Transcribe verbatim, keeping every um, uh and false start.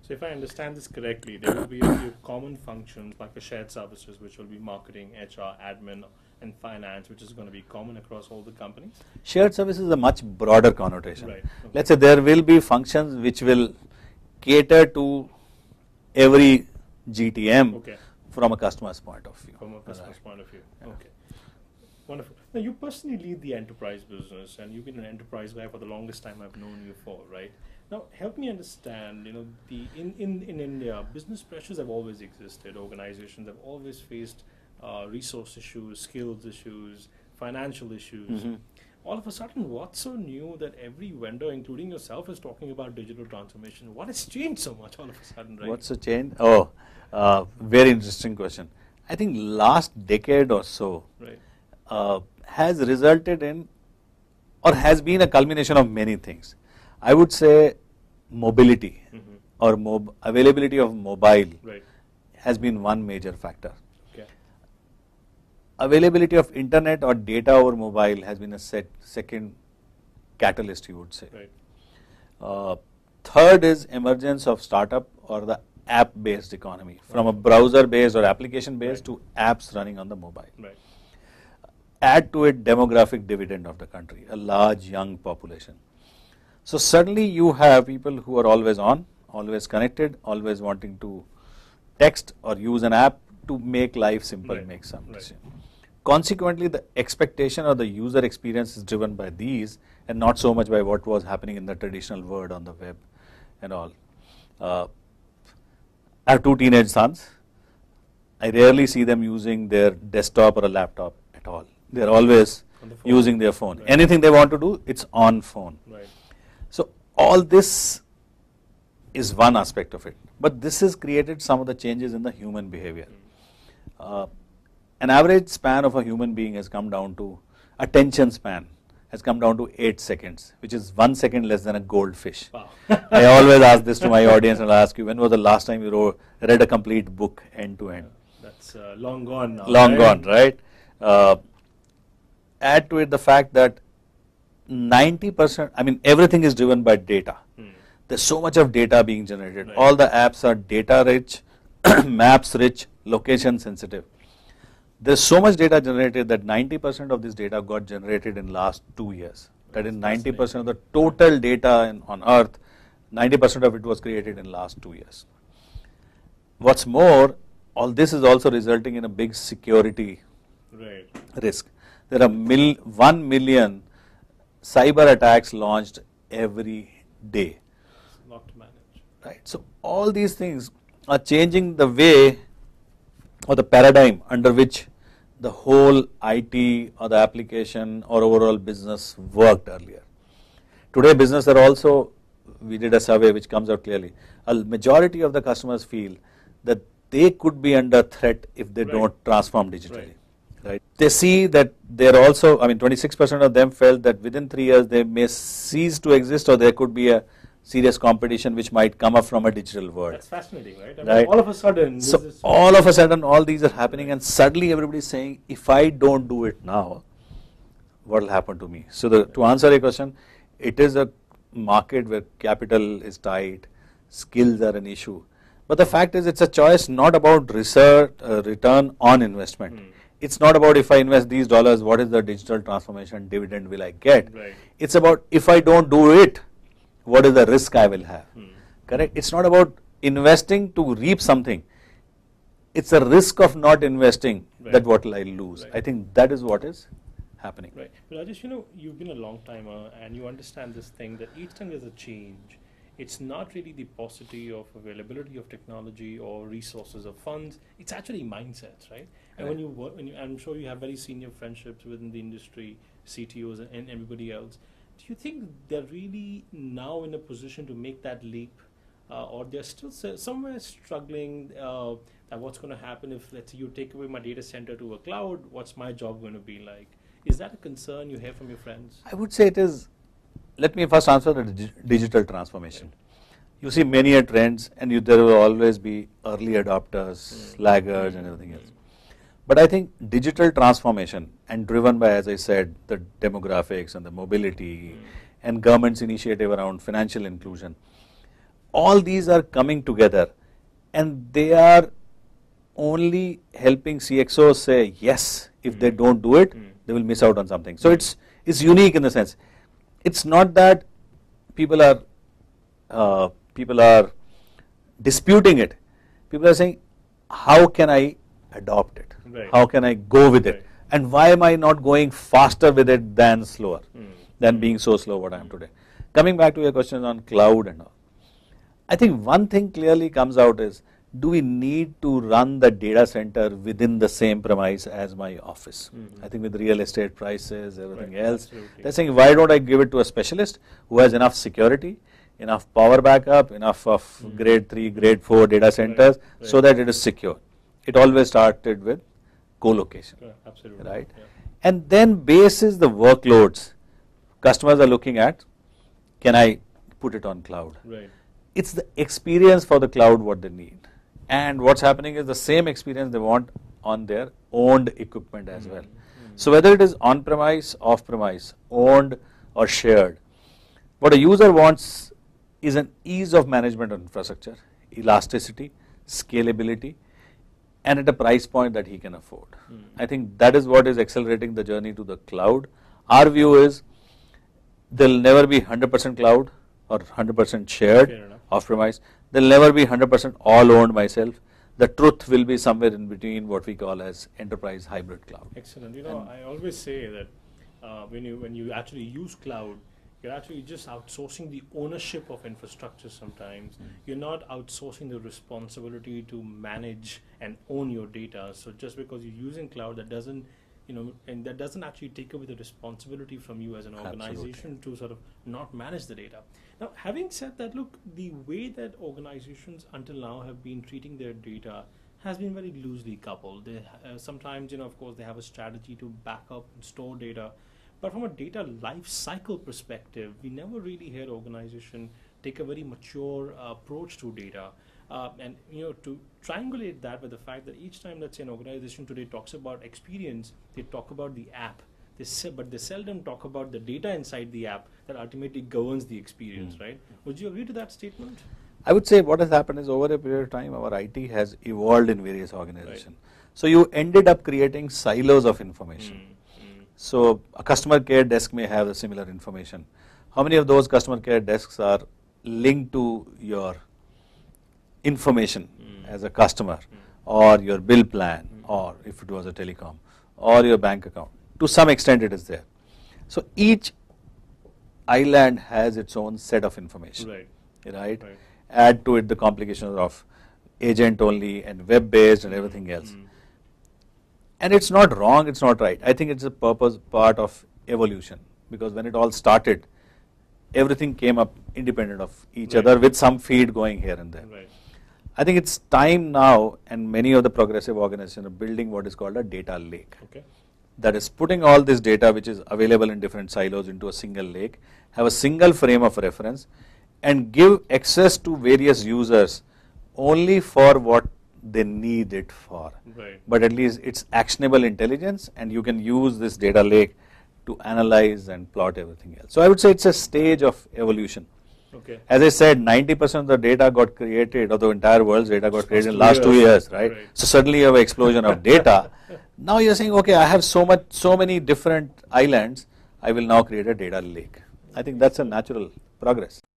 So if I understand this correctly, there will be a few common functions like a shared services, which will be marketing, H R, admin, and finance, which is going to be common across all the companies. Shared services is a much broader connotation. Right. Okay. Let's say there will be functions which will cater to every G T M Okay. from a customer's point of view. From a customer's Right. point of view. Yeah. Okay. Wonderful. Now, you personally lead the enterprise business, and you've been an enterprise guy for the longest time I've known you for, right? Now, help me understand, you know, the in, in, in India, business pressures have always existed. Organizations have always faced uh, resource issues, skills issues, financial issues. Mm-hmm. All of a sudden, what's so new that every vendor, including yourself, is talking about digital transformation? What has changed so much all of a sudden, right? What's the change? Oh, uh, very interesting question. I think last decade or so Right. uh, has resulted in or has been a culmination of many things. I would say mobility Mm-hmm. or mob availability of mobile Right. has been one major factor. Okay. Availability of internet or data over mobile has been a set second catalyst, you would say. Right. Uh, third is emergence of startup or the app-based economy, from a browser-based or application-based Right. to apps running on the mobile. Right. Add to it demographic dividend of the country, a large young population. So suddenly you have people who are always on, always connected, always wanting to text or use an app to make life simple, Right. make some Right. decision. Consequently, the expectation or the user experience is driven by these and not so much by what was happening in the traditional world on the web and all. Uh, I have two teenage sons. I rarely see them using their desktop or a laptop at all. They are always On the phone. using their phone. Right. Anything they want to do, it's on phone. Right. So all this is one aspect of it. But this has created some of the changes in the human behavior. Uh, an average span of a human being has come down to, attention span has come down to eight seconds, which is one second less than a goldfish. Wow. I always ask this to my audience and I'll ask you, when was the last time you wrote, read a complete book end to end? That's uh, long gone now. Long right? gone, right? Uh, add to it the fact that ninety percent, I mean, everything is driven by data. Hmm. There's so much of data being generated. Right. All the apps are data rich, maps rich, location sensitive. There's so much data generated that ninety percent of this data got generated in last two years. That is That's ninety percent of the total data in, on earth, ninety percent of it was created in last two years. What's more, all this is also resulting in a big security Right. risk. There are mil one million cyber attacks launched every day. It's not to manage. Right. So all these things are changing the way or the paradigm under which the whole I T or the application or overall business worked earlier. Today business are also, we did a survey which comes out clearly, a majority of the customers feel that they could be under threat if they Right. don't transform digitally. Right. Right. They see that they're also, I mean twenty-six percent of them felt that within three years they may cease to exist or there could be a serious competition which might come up from a digital world. That's fascinating, right? I mean, Right. all of a sudden, So this is all of a sudden all these are happening and suddenly everybody is saying, if I don't do it now, what will happen to me? So the, to answer your question, it is a market where capital is tight, skills are an issue. But the fact is it's a choice not about research, uh, return on investment. Hmm. It's not about if I invest these dollars, what is the digital transformation dividend will I get? Right. It's about if I don't do it, what is the risk I will have? Hmm. Correct? It's not about investing to reap something. It's a risk of not investing Right. that what will I lose. Right. I think that is what is happening. Right. But Rajesh, you know, you've been a long timer and you understand this thing that each time there's a change, it's not really the paucity of availability of technology or resources or funds. It's actually mindsets, right? And when Right. you work, when you, I'm sure you have very senior friendships within the industry, C T Os and, and everybody else. Do you think they're really now in a position to make that leap, uh, or they're still s- somewhere struggling? Uh, that what's going to happen if, let's say, you take away my data center to a cloud? What's my job going to be like? Is that a concern you hear from your friends? I would say it is, let me first answer the digi digital transformation. You see many a trends and you, there will always be early adopters, Mm. laggards and everything else. But I think digital transformation and driven by, as I said, the demographics and the mobility Mm. and government's initiative around financial inclusion, all these are coming together, and they are only helping C X Os say yes. If mm. they don't do it, mm. they will miss out on something. So mm. it's it's unique in the sense. It's not that people are uh, people are disputing it. People are saying, how can I adopt it? Right. How can I go with right. it? And why am I not going faster with it than slower, mm. than being so slow what I am today? Coming back to your question on cloud and all, I think one thing clearly comes out is, do we need to run the data center within the same premise as my office? Mm-hmm. I think with real estate prices, everything right. else, Absolutely. they're saying, why don't I give it to a specialist who has enough security, enough power backup, enough of mm-hmm. grade three, grade four data centers, right. Right. so that it is secure. It always started with co-location, yeah, absolutely. right? Yeah. And then basis the workloads, customers are looking at, can I put it on cloud? Right. It's the experience for the cloud what they need. And what's happening is the same experience they want on their owned equipment as mm-hmm. well. Mm-hmm. So whether it is on-premise, off-premise, owned or shared, what a user wants is an ease of management of infrastructure, elasticity, scalability, and at a price point that he can afford. Mm-hmm. I think that is what is accelerating the journey to the cloud. Our view is there will never be one hundred percent cloud or one hundred percent shared off-premise. There will never be one hundred percent all owned myself. The truth will be somewhere in between what we call as enterprise hybrid cloud. Excellent. You know, and I always say that uh, when you when you actually use cloud, you're actually just outsourcing the ownership of infrastructure sometimes. Mm. You're not outsourcing the responsibility to manage and own your data. So just because you're using cloud, that doesn't, you know, and that doesn't actually take away the responsibility from you as an organization Absolutely. To sort of not manage the data. Now, having said that, look, the way that organizations until now have been treating their data has been very loosely coupled. They, uh, sometimes, you know, of course, they have a strategy to back up and store data. But from a data life cycle perspective, we never really hear organization take a very mature uh, approach to data. Uh, and, you know, to triangulate that with the fact that each time, let's say, an organization today talks about experience, they talk about the app. They se but they seldom talk about the data inside the app that ultimately governs the experience, mm. right? Would you agree to that statement? I would say what has happened is over a period of time, our I T has evolved in various organizations. Right. So you ended up creating silos of information. Mm. Mm. So a customer care desk may have a similar information. How many of those customer care desks are linked to your information mm. as a customer, mm. or your bill plan, mm. or if it was a telecom, or your bank account? To some extent it is there. So each island has its own set of information, right? right? right. Add to it the complications of agent only and web based and everything else. Mm. And it's not wrong, it's not right. I think it's a purpose part of evolution, because when it all started, everything came up independent of each right. other with some feed going here and there. Right. I think it's time now, and many of the progressive organizations are building what is called a data lake. Okay. That is putting all this data which is available in different silos into a single lake, have a single frame of reference, and give access to various users only for what they need it for. Right. But at least it's actionable intelligence, and you can use this data lake to analyze and plot everything else. So I would say it's a stage of evolution. Okay. As I said, ninety percent of the data got created, or the entire world's data got created in the last two years, right? right? So suddenly you have an explosion of data. Now you're saying, okay, I have so much, so many different islands, I will now create a data lake. I think that's a natural progress.